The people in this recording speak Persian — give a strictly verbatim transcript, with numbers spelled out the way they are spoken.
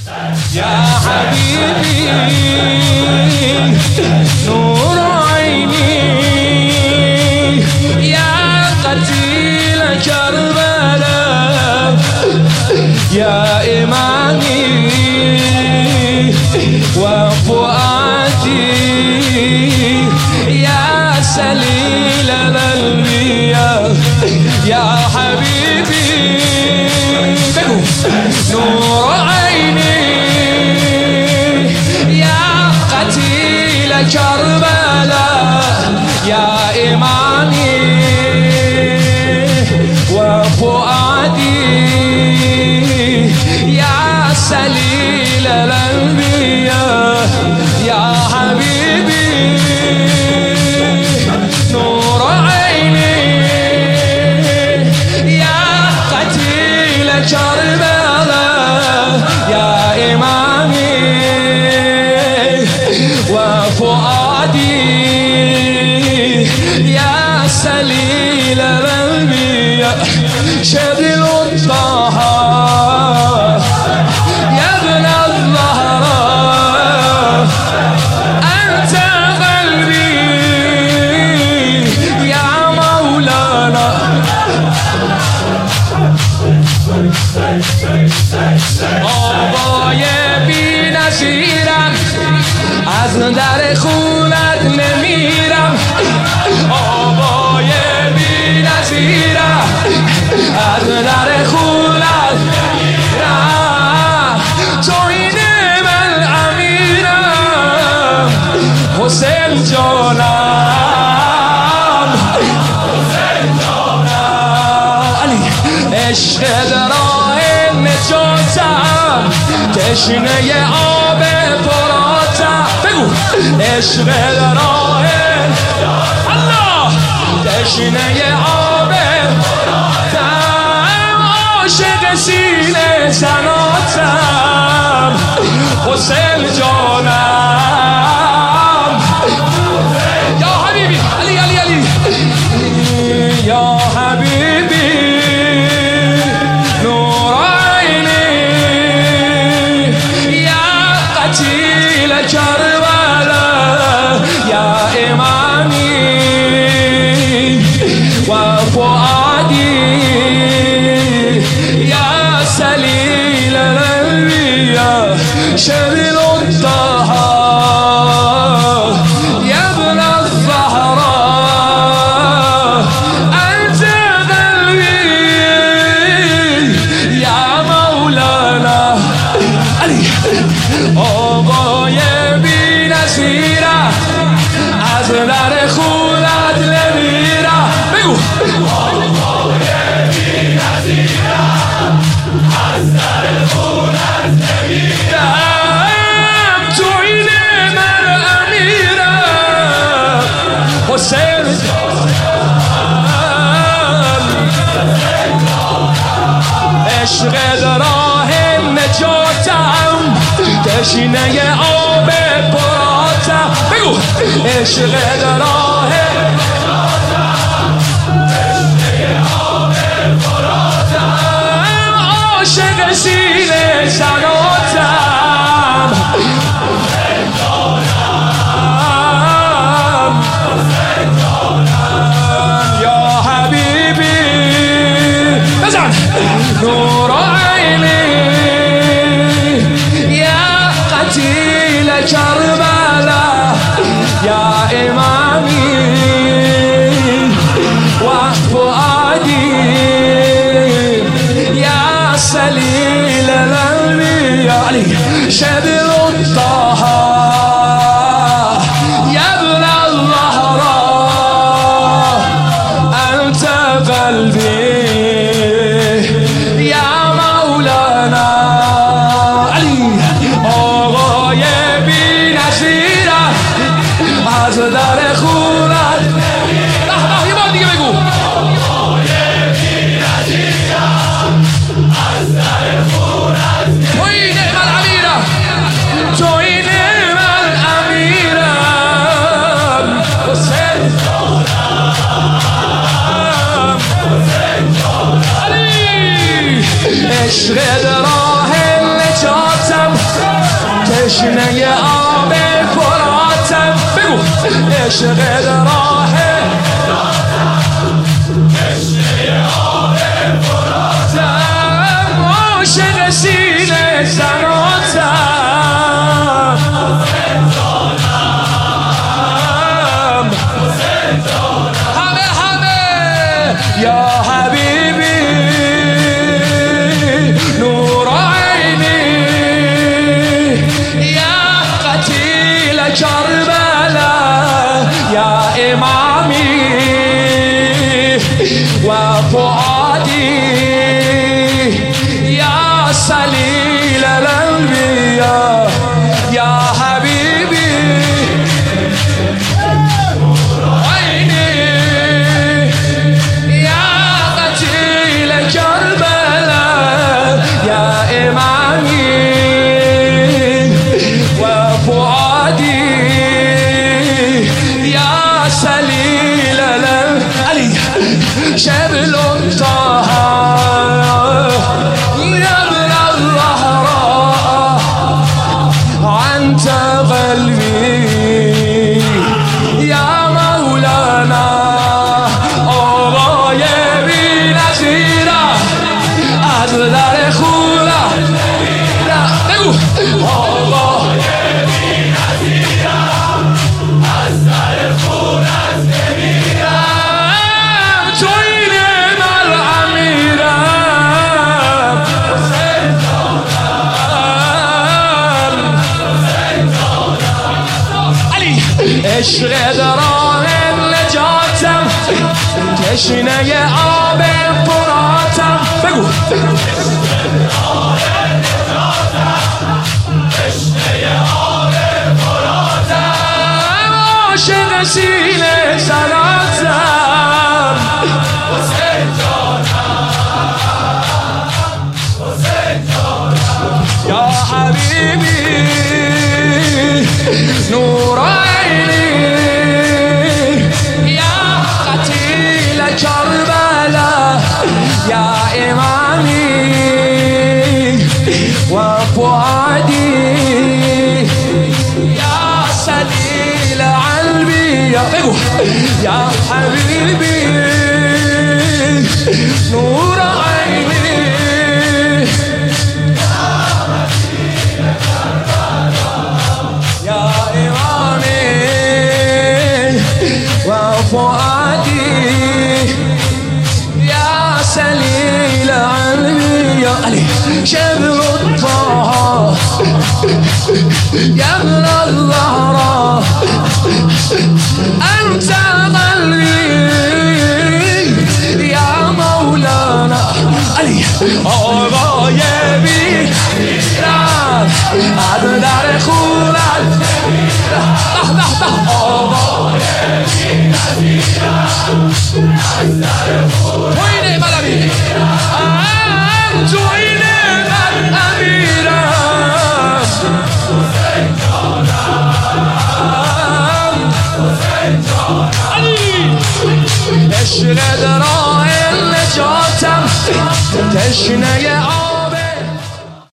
يا حبيبي نور عيني يا قتيل كربلاء يا إمامي وفؤادي يا سليل الأنبياء يا حبيبي نور عيني يا قتيل كربلاء يا إمامي وفؤادي يا سليل الأنبياء يا حبيبي نور عيني يا قتيل كربلاء يا إمامي وفؤادي يا سليل الأنبياء شبل طه يا ابن الزهراء أنت قلبي يا مولانا آبای بی نظیرم از در خونت نمیرم آبای بی نظیرم از در خونت نمیرم تو این من امیرم حسین جانم حسین جانم علی عشق راه نجاتم تشنه آب فراتم بگو عشق راه الله تشنه آب فراتم عاشق سینه زناتم حسین جانم یا حبیبی علی علی علی یا حبیبی نور عینی یا قتیل کربلا یا امامی و فؤادی یا سلیل الانبیاء شبل الطه یا ابن الزهراء انت قلبی یا مولانا علی آقای بی نظیره از در خونت نمیره بگو آقای بی نظیره از در خونت نمیرم تو این من امیرم حسین عشق راه نجاتم تشنه آب فراتم بگو عشق راه عاشق سینه زناتم حسین جانم حسین جانم یا حبیبی بزن نور عینی یا قتیل کربلا یا امامی و فؤادی سليل الأنبياء علي شبل الطه يا ابن الزهراء أنت قلبي يا مولانا علي آقای بی نظیره از در خونت یه بار دیگه بگو عشق راه نجاتم تشنه آب فراتم بگو عشق راه تشنه آب فراتم عاشق سینه زناتم همه همه یا حبیبی نور عینی یا قتیل کربلا یا امامی و فؤادی یا سلیل الانبیاء یا حبیبی عینی یا قتیل کربلا یا امامی و فؤادی یا سلیل الانبیاء شبل طه يا ابن الزهراء أنت قلبي يا مولانا آقای بی‌نظیره از در خونه بگو آقای بی‌نظیره از در خونه نمیرم تو این من امیرم حسین جانم علی عشق دران نجاتم تشنه آب فراتم بگو عاشق سینه زناتم حسین جانم حسین جانم یا حبیبی نور عینی یا قتیل کربلا یا امامی و فؤادی یا سلیل الانبیاء بگو یا حبیبی نور عینی یا امامی و فؤادی یا سلیل الانبیاء علی شبل طه يا ابن الزهراء أنت قلبي يا مولانا علي آقای بی‌نظیره از در خونت به به به آقای بی‌نظیره از در خونت تو اینه من امیرم تو اینه من امیرم حسین جانم حسین جانم علی عشق درای نجاتم تشنه